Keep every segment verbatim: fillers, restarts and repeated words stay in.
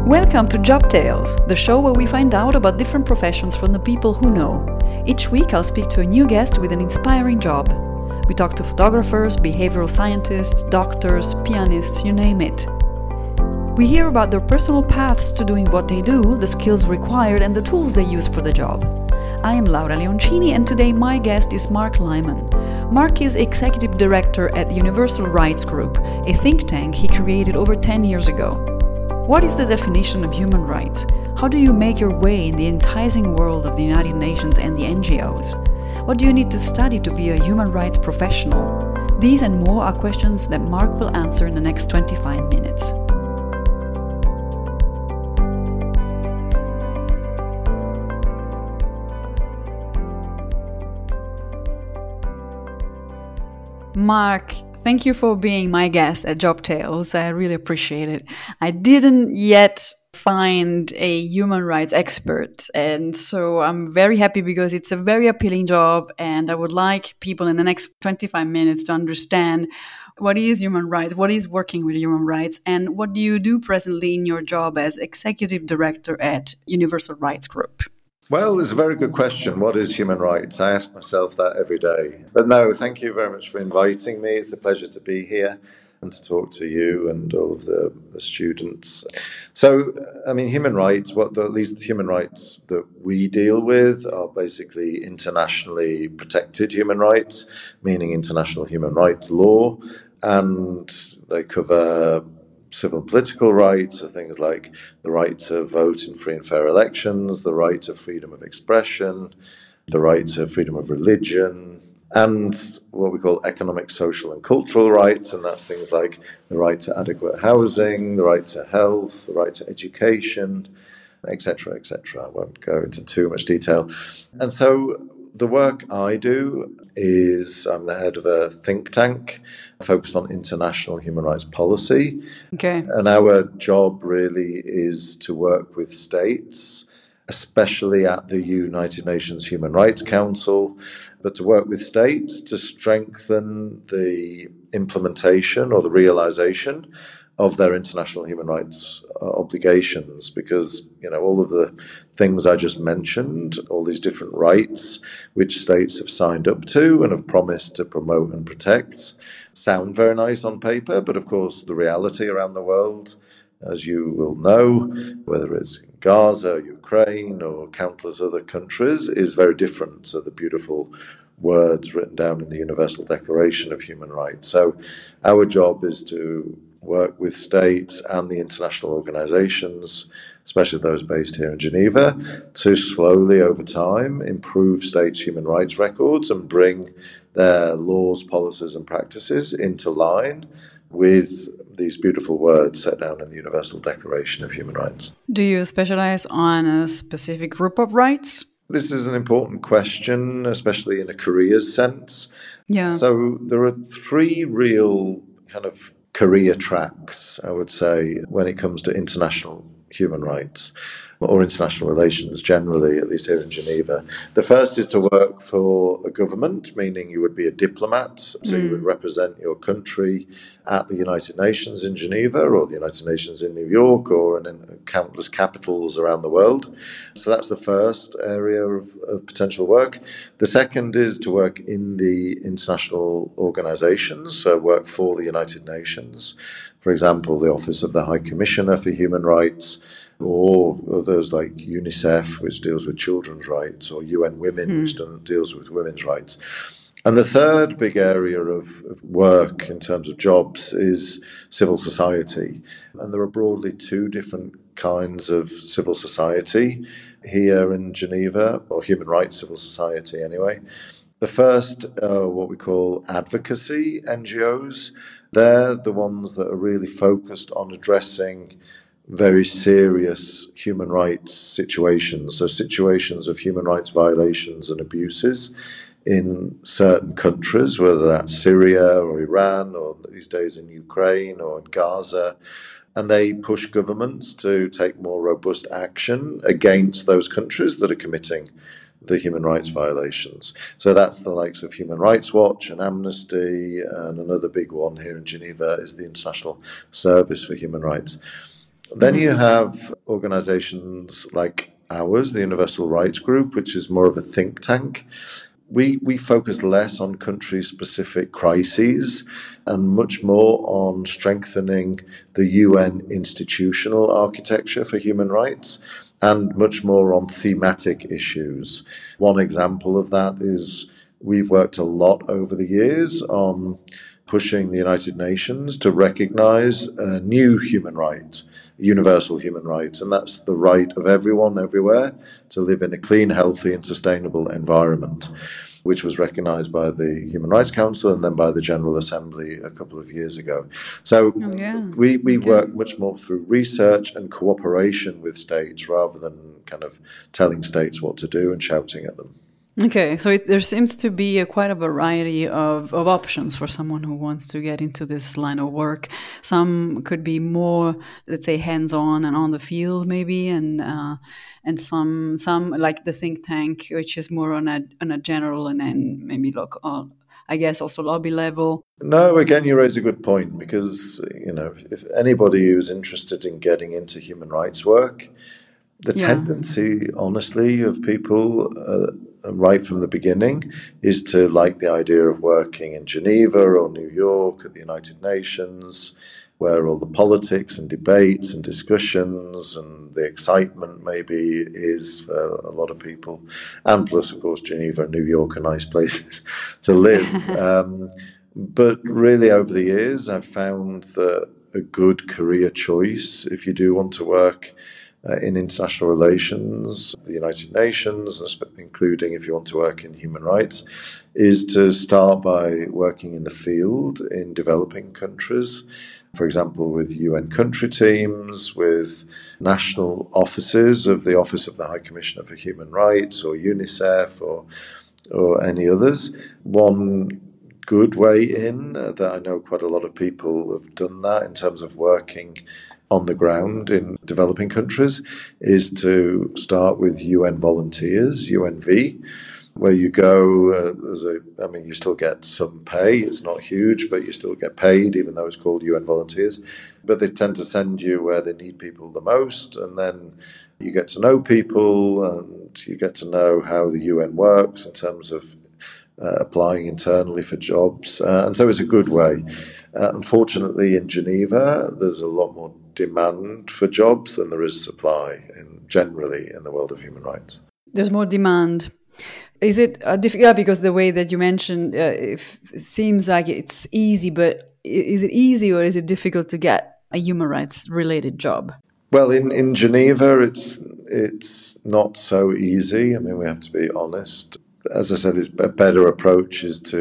Welcome to Job Tales, the show where we find out about different professions from the people who know. Each week I'll speak to a new guest with an inspiring job. We talk to photographers, behavioral scientists, doctors, pianists, you name it. We hear about their personal paths to doing what they do, the skills required, and the tools they use for the job. I am Laura Leoncini, and today my guest is Mark Lyman. Mark is Executive Director at the Universal Rights Group, a think tank he created over ten years ago. What is the definition of human rights? How do you make your way in the enticing world of the United Nations and the N G Os? What do you need to study to be a human rights professional? These and more are questions that Mark will answer in the next twenty-five minutes. Mark, thank you for being my guest at Job Tales. I really appreciate it. I didn't yet find a human rights expert, and so I'm very happy because it's a very appealing job, and I would like people in the next twenty-five minutes to understand what is human rights, what is working with human rights, and what do you do presently in your job as Executive Director at Universal Rights Group. Well, it's a very good question. What is human rights? I ask myself that every day. But no, thank you very much for inviting me. It's a pleasure to be here and to talk to you and all of the, the students. So, I mean, human rights, what the, at least the human rights that we deal with are basically internationally protected human rights, meaning international human rights law, and they cover civil and political rights, so things like the right to vote in free and fair elections, the right to freedom of expression, the right to freedom of religion, and what we call economic, social and cultural rights, and that's things like the right to adequate housing, the right to health, the right to education, et cetera, et cetera. I won't go into too much detail. And so the work I do is I'm the head of a think tank focused on international human rights policy. Okay. And our job really is to work with states, especially at the United Nations Human Rights Council, but to work with states to strengthen the implementation or the realization of their international human rights uh, obligations, because, you know, all of the things I just mentioned, all these different rights which states have signed up to and have promised to promote and protect, sound very nice on paper, but of course the reality around the world, as you will know, whether it's Gaza, Ukraine, or countless other countries, is very different to the beautiful words written down in the Universal Declaration of Human Rights. So our job is to work with states and the international organizations, especially those based here in Geneva, to slowly over time improve states' human rights records and bring their laws, policies and practices into line with these beautiful words set down in the Universal Declaration of Human Rights. Do you specialize on a specific group of rights? This is an important question, especially in a careers sense. Yeah. So there are three real kind of career tracks, I would say, when it comes to international human rights or international relations generally, at least here in Geneva. The first is to work for a government, meaning you would be a diplomat, so mm. you would represent your country at the United Nations in Geneva or the United Nations in New York or in countless capitals around the world. So that's the first area of, of potential work. The second is to work in the international organizations, so work for the United Nations. For example, the Office of the High Commissioner for Human Rights, or others like UNICEF, which deals with children's rights, or U N Women, mm. which deals with women's rights. And the third big area of, of work in terms of jobs is civil society. And there are broadly two different kinds of civil society here in Geneva, or human rights civil society anyway. The first are what we call advocacy N G Os. They're the ones that are really focused on addressing very serious human rights situations, so situations of human rights violations and abuses in certain countries, whether that's Syria or Iran or these days in Ukraine or in Gaza. And they push governments to take more robust action against those countries that are committing the human rights violations. So that's the likes of Human Rights Watch and Amnesty, and another big one here in Geneva is the International Service for Human Rights. Then Mm-hmm. you have organizations like ours, the Universal Rights Group, which is more of a think tank. We, we focus less on country-specific crises and much more on strengthening the U N institutional architecture for human rights and much more on thematic issues. One example of that is we've worked a lot over the years on pushing the United Nations to recognize a new human right, universal human right, and that's the right of everyone everywhere to live in a clean, healthy, and sustainable environment, which was recognized by the Human Rights Council and then by the General Assembly a couple of years ago. So Oh, yeah. we, we Okay. work much more through research and cooperation with states rather than kind of telling states what to do and shouting at them. Okay, so it, there seems to be a, quite a variety of, of options for someone who wants to get into this line of work. Some could be more, let's say, hands-on and on the field, maybe, and uh, and some some like the think tank, which is more on a on a general and then maybe look on, I guess, also lobby level. No, again, you raise a good point because you know if, if anybody who's interested in getting into human rights work, the Yeah. tendency, honestly, of people uh, right from the beginning is to like the idea of working in Geneva or New York at the United Nations, where all the politics and debates and discussions and the excitement maybe is for a lot of people. And plus, of course, Geneva and New York are nice places to live. um, but really, over the years, I've found that a good career choice, if you do want to work Uh, in international relations, the United Nations, including if you want to work in human rights, is to start by working in the field in developing countries, for example, with U N country teams, with national offices of the Office of the High Commissioner for Human Rights or UNICEF or, or any others. One good way in uh, that I know quite a lot of people have done that in terms of working on the ground in developing countries is to start with U N volunteers, U N V, where you go uh, as a, I mean, you still get some pay. It's not huge, but you still get paid, even though it's called U N volunteers. But they tend to send you where they need people the most, and then you get to know people and you get to know how the U N works in terms of Uh, applying internally for jobs. Uh, and so it's a good way. Uh, unfortunately, in Geneva, there's a lot more demand for jobs than there is supply in, generally in the world of human rights. There's more demand. Is it uh, difficult? Yeah, because the way that you mentioned, uh, if, it seems like it's easy, but is it easy or is it difficult to get a human rights related job? Well, in, in Geneva, it's it's not so easy. I mean, we have to be honest. As I said, it's a better approach is to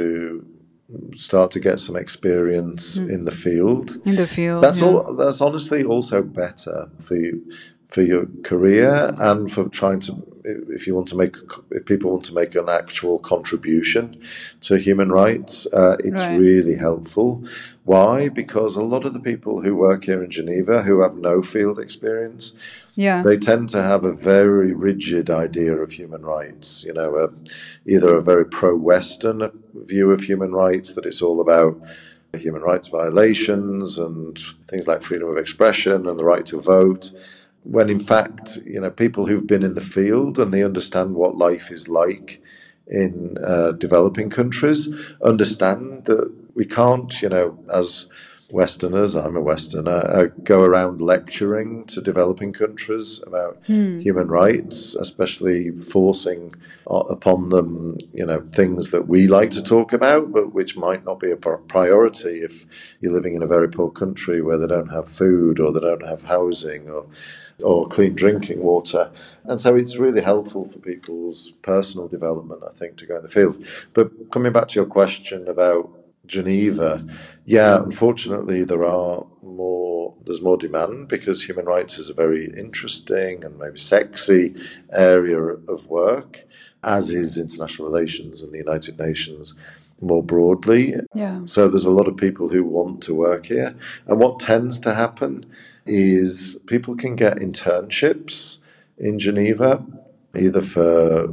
start to get some experience mm. in the field. In the field, that's yeah. all. That's honestly also better for you, for your career, and for trying to, if you want to make, if people want to make an actual contribution to human rights, uh, it's Right. really helpful. Why? Because a lot of the people who work here in Geneva who have no field experience, Yeah. they tend to have a very rigid idea of human rights, you know, uh, either a very pro-Western view of human rights, that it's all about human rights violations and things like freedom of expression and the right to vote, when in fact, you know, people who've been in the field and they understand what life is like in uh, developing countries understand that we can't, you know, as Westerners, I'm a Westerner, uh, go around lecturing to developing countries about Hmm. human rights, especially forcing uh, upon them, you know, things that we like to talk about, but which might not be a priority if you're living in a very poor country where they don't have food or they don't have housing or or clean drinking water. And so it's really helpful for people's personal development, I think, to go in the field. But coming back to your question about Geneva, yeah, unfortunately there are more, there's more demand because human rights is a very interesting and maybe sexy area of work, as is international relations and the United Nations more broadly. Yeah. So there's a lot of people who want to work here. And what tends to happen is people can get internships in Geneva, either for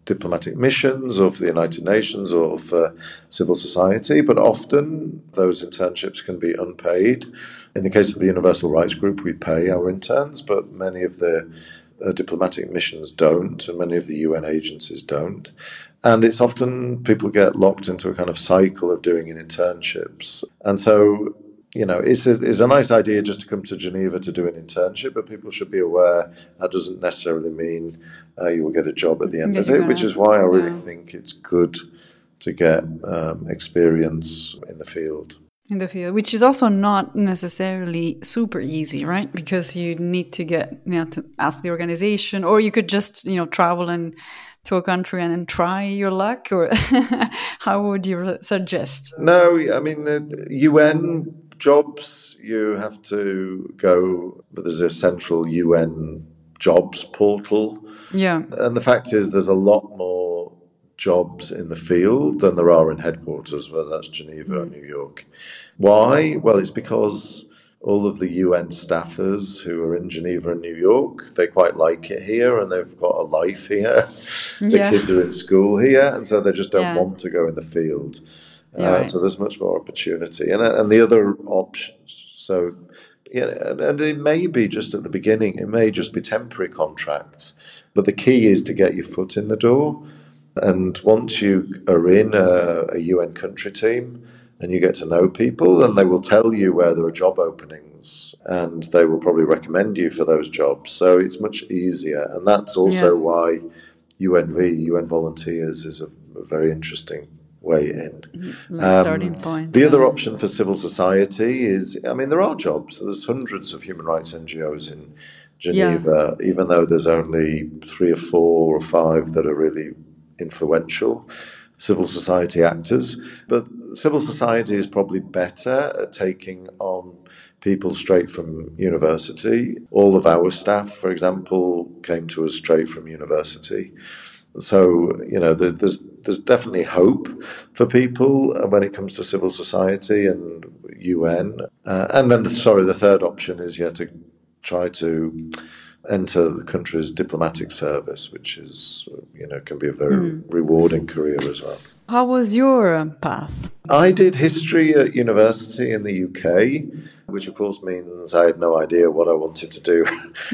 diplomatic missions or for the United Nations or for civil society, but often those internships can be unpaid. In the case of the Universal Rights Group, we pay our interns, but many of the uh, diplomatic missions don't, and many of the U N agencies don't. And it's often people get locked into a kind of cycle of doing internships. And so, you know, it's a, it's a nice idea just to come to Geneva to do an internship, but people should be aware that doesn't necessarily mean uh, you will get a job at the end Yeah, of it, which is why I really yeah. think it's good to get um, experience in the field. In the field, which is also not necessarily super easy, right? Because you need to get, you know, to ask the organization, or you could just, you know, travel and to a country and, and try your luck, or how would you suggest? No, I mean, the U N jobs, you have to go, but there's a central U N jobs portal. Yeah. And the fact is, there's a lot more jobs in the field than there are in headquarters, whether that's Geneva mm. or New York. Why? Well, it's because all of the U N staffers who are in Geneva and New York, they quite like it here and they've got a life here. The yeah. kids are in school here, and so they just don't yeah. want to go in the field. Yeah, uh, right. So there's much more opportunity. And, and the other options, so yeah, and, and it may be just at the beginning, it may just be temporary contracts, but the key is to get your foot in the door. And once you are in a, a U N country team and you get to know people, then they will tell you where there are job openings and they will probably recommend you for those jobs. So it's much easier. And that's also yeah. why U N V, U N Volunteers, is a, a very interesting way in. Like um, starting point. The yeah. other option for civil society is, I mean, there are jobs. There's hundreds of human rights N G Os in Geneva, yeah. even though there's only three or four or five that are really influential civil society actors. But civil society is probably better at taking on people straight from university. All of our staff, for example, came to us straight from university. So, you know, there's there's definitely hope for people when it comes to civil society and U N. Uh, and then, the, sorry, the third option is you have to try to enter the country's diplomatic service, which is, you know, can be a very mm. rewarding career as well. How was your path? I did history at university in the U K, which of course means I had no idea what I wanted to do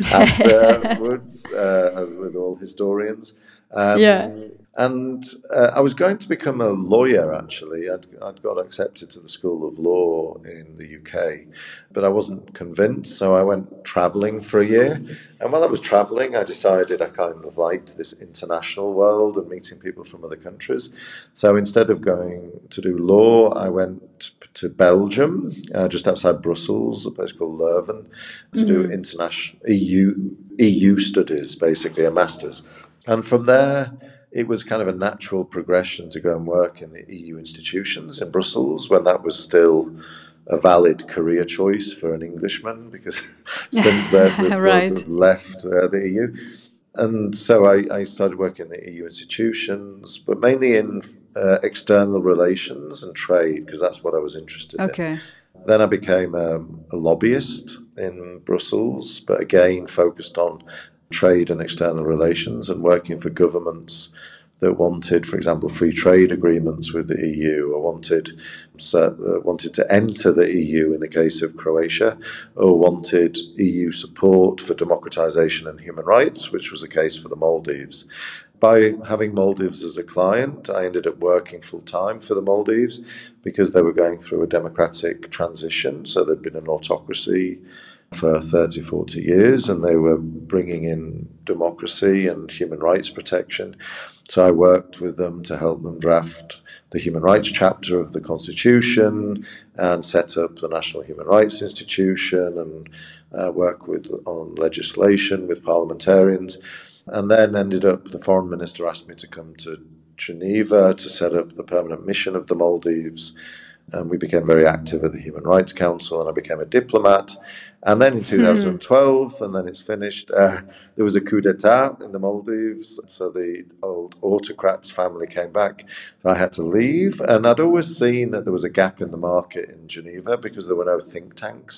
afterwards, uh, as with all historians. Um, yeah. And uh, I was going to become a lawyer, actually. I'd, I'd got accepted to the School of Law in the U K, but I wasn't convinced, so I went travelling for a year. And while I was travelling, I decided I kind of liked this international world and meeting people from other countries. So instead of going to do law, I went to Belgium, uh, just outside Brussels, a place called Leuven, to mm-hmm. do international E U, E U studies, basically, a master's. And from there, it was kind of a natural progression to go and work in the E U institutions in Brussels when that was still a valid career choice for an Englishman, because since then we've right. left uh, the E U. And so I, I started working in the E U institutions, but mainly in uh, external relations and trade, because that's what I was interested okay. in. Then I became um, a lobbyist in Brussels, but again focused on trade and external relations and working for governments that wanted, for example, free trade agreements with the E U, or wanted uh, wanted to enter the E U in the case of Croatia, or wanted E U support for democratization and human rights, which was the case for the Maldives. By having Maldives as a client, I ended up working full-time for the Maldives because they were going through a democratic transition. So there'd been an autocracy for thirty, forty years, and they were bringing in democracy and human rights protection. So I worked with them to help them draft the human rights chapter of the Constitution and set up the National Human Rights Institution and uh, work with on legislation with parliamentarians. And then ended up, the foreign minister asked me to come to Geneva to set up the permanent mission of the Maldives. And we became very active at the Human Rights Council, and I became a diplomat. And then in two thousand twelve, and then it's finished, uh, there was a coup d'etat in the Maldives. So the old autocrats family came back. So I had to leave. And I'd always seen that there was a gap in the market in Geneva because there were no think tanks.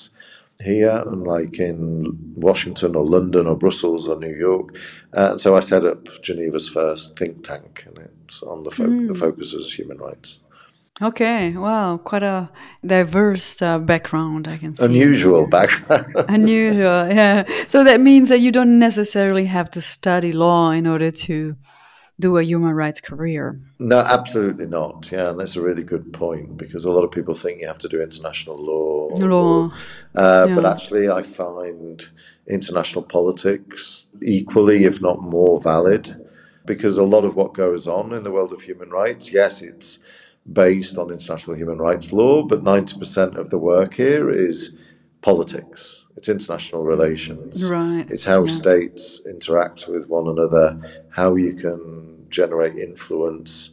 here, unlike in Washington or London or Brussels or New York. Uh, and so I set up Geneva's first think tank, and it's on the, fo- mm. the focus is human rights. Okay, wow, quite a diverse uh, background, I can see. Unusual background. Unusual, yeah. So that means that you don't necessarily have to study law in order to do a human rights career. No, absolutely not. Yeah, and that's a really good point, because a lot of people think you have to do international law. Law. Or, uh, yeah. But actually, I find international politics equally, if not more, valid, because a lot of what goes on in the world of human rights, yes, it's based on international human rights law, but ninety percent of the work here is politics. It's international relations. Right. It's how yeah. states interact with one another, how you can generate influence.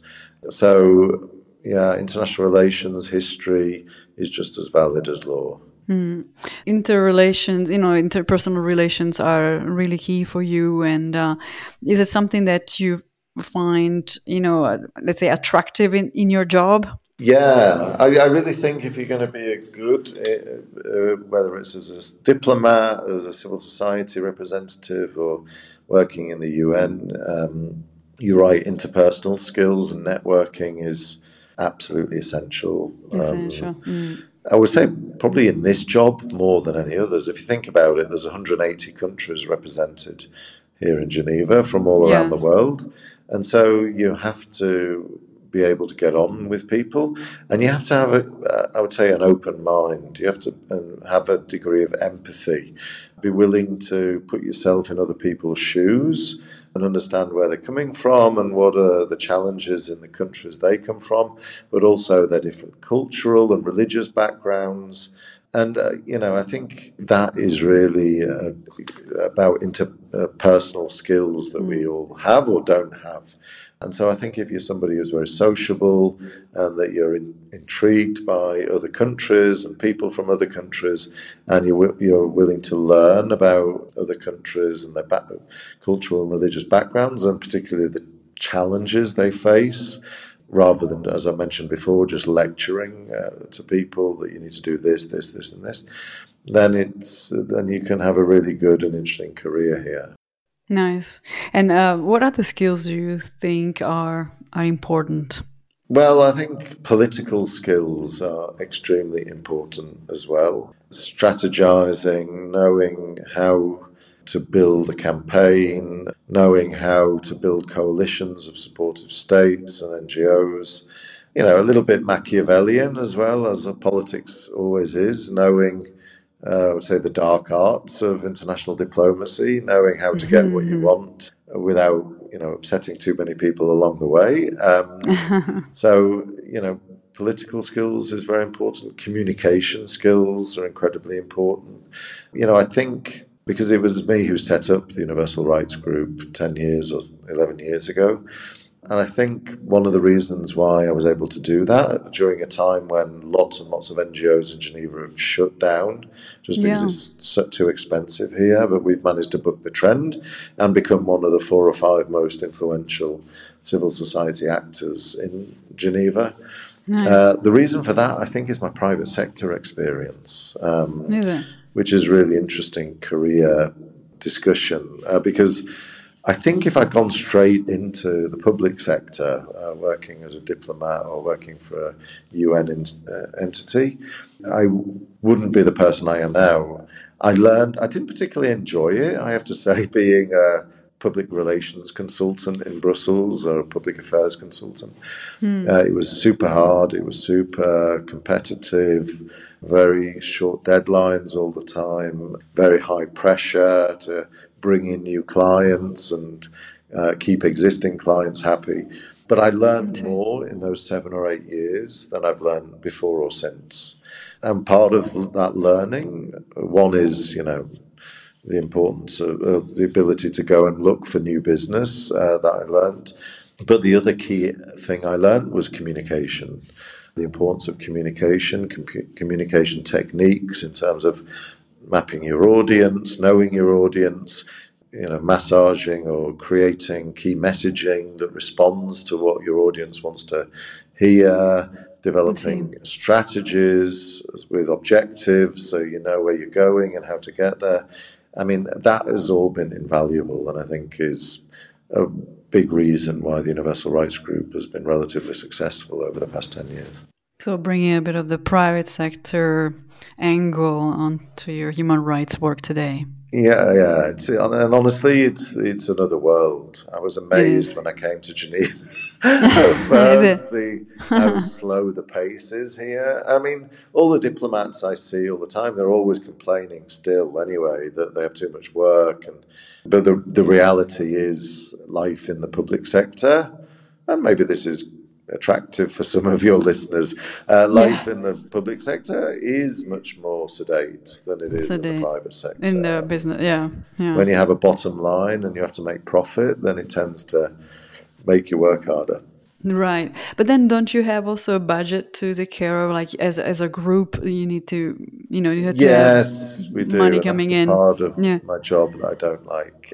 So, yeah, international relations history is just as valid as law. Mm. Interrelations, you know, interpersonal relations are really key for you. And uh, is it something that you find, you know, uh, let's say attractive in, in your job? Yeah, I, I really think if you're going to be a good, uh, uh, whether it's as a diplomat, as a civil society representative, or working in the U N, um, you're right, interpersonal skills and networking is absolutely essential. Essential. Um, mm. I would say probably in this job more than any others. If you think about it, there's one hundred eighty countries represented here in Geneva from all yeah. around the world. And so you have to be able to get on with people, and you have to have, a, uh, I would say, an open mind. You have to um, have a degree of empathy, be willing to put yourself in other people's shoes and understand where they're coming from and what are the challenges in the countries they come from, but also their different cultural and religious backgrounds. And, uh, you know, I think that is really uh, about interpersonal uh, skills that mm. we all have or don't have. And so I think if you're somebody who's very sociable and that you're in, intrigued by other countries and people from other countries, and you're, you're willing to learn about other countries and their back, cultural and religious backgrounds, and particularly the challenges they face, rather than, as I mentioned before, just lecturing uh, to people that you need to do this, this, this, and this, then it's then you can have a really good and interesting career here. Nice. And uh, what other skills do you think are are important? Well, I think political skills are extremely important as well. Strategizing, knowing how to build a campaign, knowing how to build coalitions of supportive states and N G Os. You know, a little bit Machiavellian as well, as politics always is, knowing, uh, I would say, the dark arts of international diplomacy, knowing how to get what you want without, you know, upsetting too many people along the way. Um, so, you know, political skills is very important. Communication skills are incredibly important. You know, I think because it was me who set up the Universal Rights Group ten years or eleven years ago. And I think one of the reasons why I was able to do that during a time when lots and lots of N G Os in Geneva have shut down, just because yeah. it's so, too expensive here, but we've managed to buck the trend and become one of the four or five most influential civil society actors in Geneva. Nice. Uh, the reason for that, I think, is my private sector experience, um, is it? which is really interesting career discussion, uh, because I think if I'd gone straight into the public sector, uh, working as a diplomat or working for a U N in, uh, entity, I wouldn't be the person I am now. I learned, I didn't particularly enjoy it, I have to say, being a public relations consultant in Brussels or a public affairs consultant. Hmm. Uh, it was super hard, it was super competitive, very short deadlines all the time, very high pressure to bring in new clients and uh, keep existing clients happy. But I learned more in those seven or eight years than I've learned before or since. And part of that learning, one is, you know, the importance of uh, the ability to go and look for new business uh, that I learned. But the other key thing I learned was communication. The importance of communication, com- communication techniques in terms of mapping your audience, knowing your audience, you know, massaging or creating key messaging that responds to what your audience wants to hear, developing strategies with objectives so you know where you're going and how to get there. I mean, that has all been invaluable, and I think is a big reason why the Universal Rights Group has been relatively successful over the past ten years. So bringing a bit of the private sector angle onto your human rights work today. Yeah, yeah, it's, and honestly, it's it's another world. I was amazed when I came to Geneva. First, the, how slow the pace is here. I mean, all the diplomats I see all the time, they're always complaining still anyway that they have too much work. And but the the reality is life in the public sector, and maybe this is attractive for some of your listeners, uh, life yeah. in the public sector is much more sedate than it is sedate. in the private sector. In the business, yeah. yeah. When you have a bottom line and you have to make profit, then it tends to make you work harder. Right. But then don't you have also a budget to take care of, like as as a group, you need to, you know, you have to yes, have we do. money and coming that's in. part of yeah. my job that I don't like.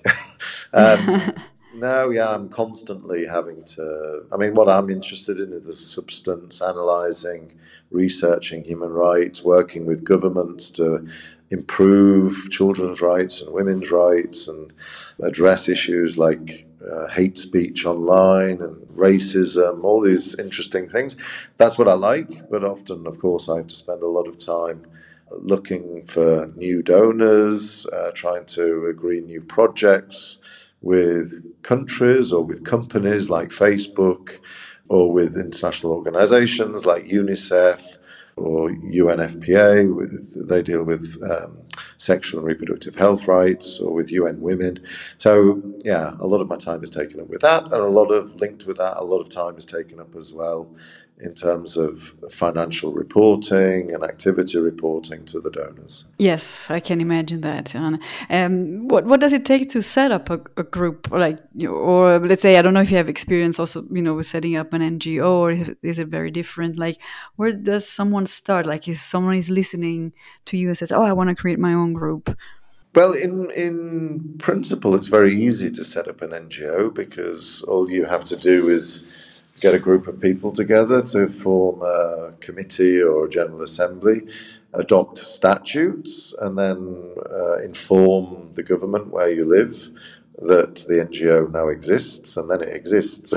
um, No, yeah, I'm constantly having to. I mean, what I'm interested in is the substance, analysing, researching human rights, working with governments to improve children's rights and women's rights and address issues like uh, hate speech online and racism, all these interesting things. That's what I like, but often, of course, I have to spend a lot of time looking for new donors, uh, trying to agree new projects with countries or with companies like Facebook or with international organizations like UNICEF or U N F P A. They deal with um, sexual and reproductive health rights, or with U N Women. So, yeah, a lot of my time is taken up with that, and a lot of, linked with that, a lot of time is taken up as well in terms of financial reporting and activity reporting to the donors. Yes, I can imagine that. And um, what what does it take to set up a, a group, like, you know, or let's say, I don't know if you have experience also, you know, with setting up an N G O, or if, is it very different? Like, where does someone start? Like, if someone is listening to you and says, "Oh, I want to create my own group." Well, in in principle, it's very easy to set up an N G O because all you have to do is get a group of people together to form a committee or a general assembly, adopt statutes, and then uh, inform the government where you live that the N G O now exists, and then it exists.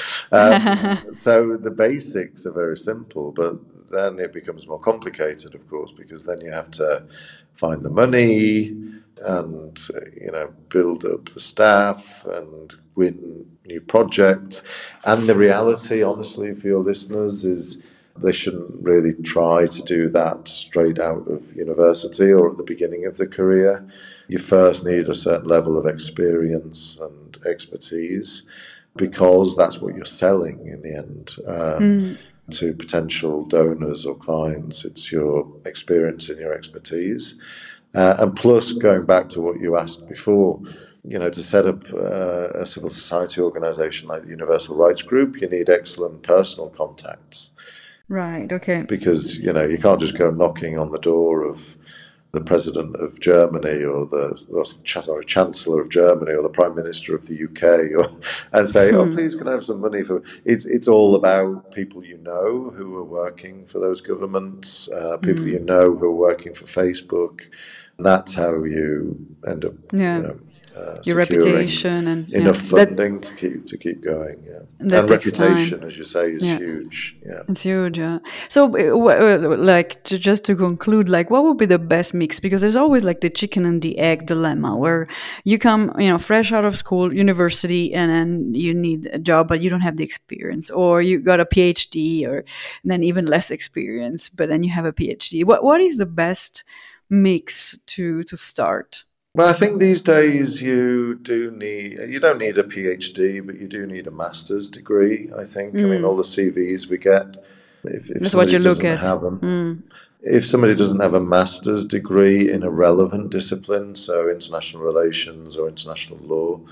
um, so the basics are very simple, but then it becomes more complicated, of course, because then you have to find the money and, you know, build up the staff and win new projects. And the reality, honestly, for your listeners, is they shouldn't really try to do that straight out of university or at the beginning of the career. You first need a certain level of experience and expertise, because that's what you're selling in the end. Um, mm. To potential donors or clients, it's your experience and your expertise. Uh, and plus, going back to what you asked before, you know, to set up uh, a civil society organisation like the Universal Rights Group, you need excellent personal contacts. Right, okay. Because, you know, you can't just go knocking on the door of the President of Germany or the or, sorry, Chancellor of Germany or the Prime Minister of the U K or, and say, oh, please, can I have some money for... It's, it's all about people you know who are working for those governments, uh, people mm. you know who are working for Facebook. And that's how you end up, yeah. you know, Uh, your reputation and enough yeah, funding that, to keep to keep going, yeah. And, and reputation, time. as you say, is yeah. huge. Yeah, it's huge. Yeah. So, uh, like, to just to conclude, like, what would be the best mix? Because there's always like the chicken and the egg dilemma, where you come, you know, fresh out of school, university, and then you need a job, but you don't have the experience, or you got a PhD, or then even less experience, but then you have a PhD. What what is the best mix to to start? Well, I think these days you do need, you don't need a PhD, but you do need a master's degree, I think. Mm. I mean, all the C Vs we get, if, if That's somebody what you doesn't look at. have them, mm. if somebody doesn't have a master's degree in a relevant discipline, so international relations or international law,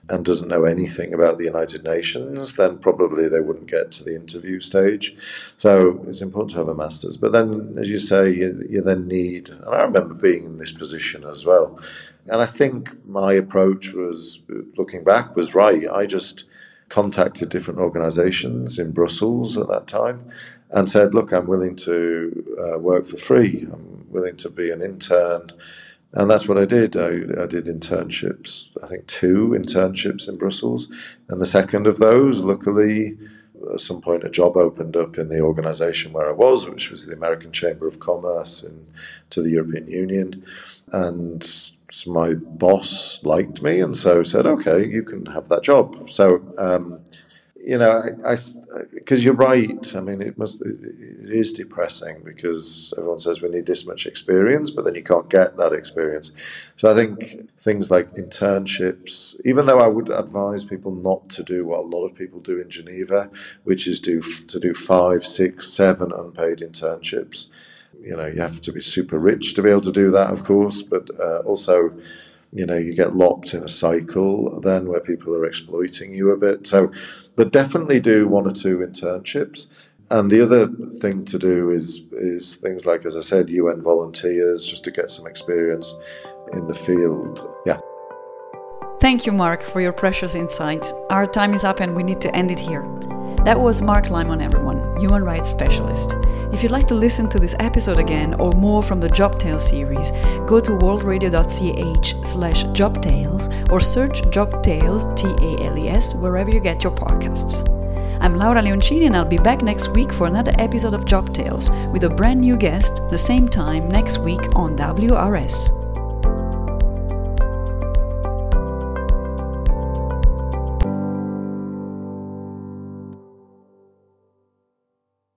and doesn't know anything about the United Nations, then probably they wouldn't get to the interview stage. So it's important to have a master's. But then, as you say, you, you then need, and I remember being in this position as well. And I think my approach was, looking back, was right. I just contacted different organisations in Brussels at that time and said, look, I'm willing to uh, work for free. I'm willing to be an intern. And that's what I did. I, I did internships, I think two internships in Brussels. And the second of those, luckily, at some point a job opened up in the organisation where I was, which was the American Chamber of Commerce in, to the European Union. And so my boss liked me and so said, okay, you can have that job. So, um, you know, because you're right. I mean, it must. It is depressing because everyone says we need this much experience, but then you can't get that experience. So I think things like internships, even though I would advise people not to do what a lot of people do in Geneva, which is do to do five, six, seven unpaid internships. You know, you have to be super rich to be able to do that, of course, but uh, also, you know, you get locked in a cycle then where people are exploiting you a bit. So, but definitely do one or two internships. And the other thing to do is is things like, as I said, U N volunteers, just to get some experience in the field. Yeah. Thank you, Mark, for your precious insight. Our time is up and we need to end it here. That was Mark Limon, everyone, human rights specialist. If you'd like to listen to this episode again or more from the JobTales series, go to worldradio.ch slash jobtales or search JobTales, T A L E S, wherever you get your podcasts. I'm Laura Leoncini and I'll be back next week for another episode of JobTales with a brand new guest, the same time next week on W R S.